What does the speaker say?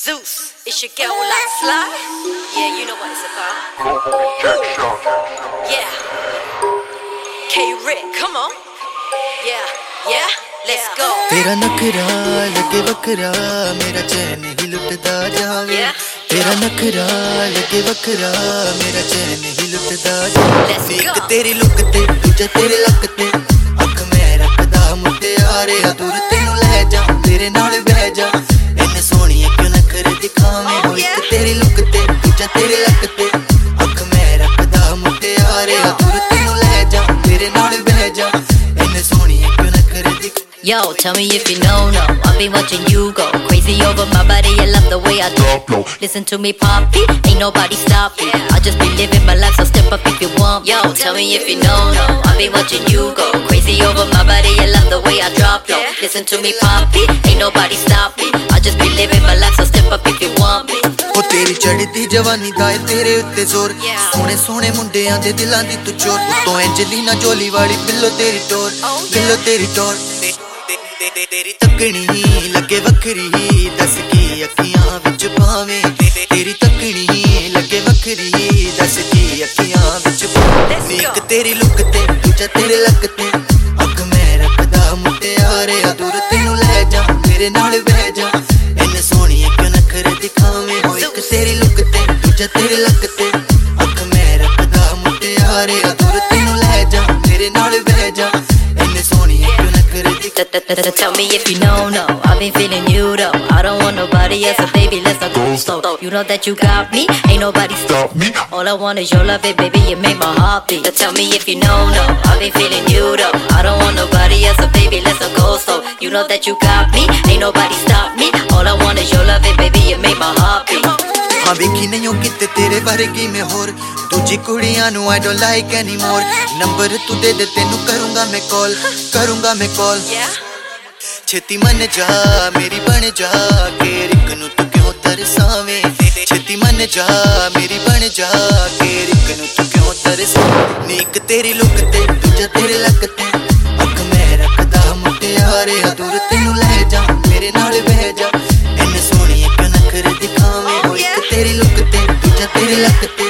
Zeus, it's your girl like Sly. Yeah, you know what it's about. Yeah. K-Rick, come on. Yeah, let's go. तेरा नखरा लगे बकरा मेरा चैन ही लुटदा जावे तेरा नखरा लगे बकरा मेरा चैन ही लुटदा जावे एक तेरी लुक ते दूजा तेरे लक ते अख मैं रखदा मुंडे यारे दूर तेनू ले जा तेरे नाल बह जा इन्ने सोहणिए क्यों नखरे दिखावे हो एक तेरी लुक ते दूजा तेरे लक ते अख मैं रखदा मुंडे यारे दूर तेनू ले जा तेरे नाल बह जा इन्ने सोहणिए क्यों नखरे दिखावे. Yo, tell me if you know, I've been watching you go crazy over my body, I love the way I drop low. Listen to me, Poppy, ain't nobody stopping. I just be living my life, so step up if you want. Yo, tell me if you know, I've been watching you go crazy over my body, I love the way I drop low. Listen to me, Poppy, ain't nobody stopping. I just be living my life, so step up if you want me. ओ तेरी चढ़दी जवानी दा तेरे उत्ते जोर सोने सोने मुंडियां दे दिलां दी तू चोर तो एंजेलिना जोली वाली बिल्लो तेरी टोर बिल्लो तेरी टोर तेरी तकनी लगे वखरी दस की अखियां विच पावे तेरी तकनी लगे वखरी दस की अखियां विच पावे एक तेरी लुक ते दूजा तेरे लक ते अख मैं रखदा मुंडे यारे दूर तेनू ले जा तेरे नाल बह जा इन्ने सोहणिए क्यों नखरे दिखावे हो एक तेरी लुक ते दूजा तेरे लक ते अख मैं रखदा मुंडे यारे दूर तेनू ले जा तेरे नाल बह जा इन्ने सोहणिए क्यों नखरे दिखावे. Tell me if you know, I've been feeling you though. I don't want nobody else, so baby, let's not go slow. You know that you got me, ain't nobody stop me. All I want is your love, it, baby, you make my heart beat. Tell me if you know, I've been feeling you though. I don't want nobody else, so baby, let's not go slow. You know that you got me, ain't nobody stop me. All I want is your love, it, baby, you make my heart beat. हाँ वेखी नहीं हो किते तेरे वर्गी में होर दूजी कुड़ियां नु I don't like anymore number तू दे दे तेनू करूंगा मैं कॉल छेती मन जा मेरी बन जा के रिक नु तू क्यों तरसावे छेती मन जा मेरी बन जा के रिक नु तू क्यों तरसावे नीक तेरी लुक ते दूजा तेरे लक ते अख मैं रखदा मुंडे यारे दूर तेनू ले जा मेरे नाल बह जा इन्ने सोहणिए क्यों नखरे दिखावे हो एक तेरी लुक ते दूजा तेरे लक ते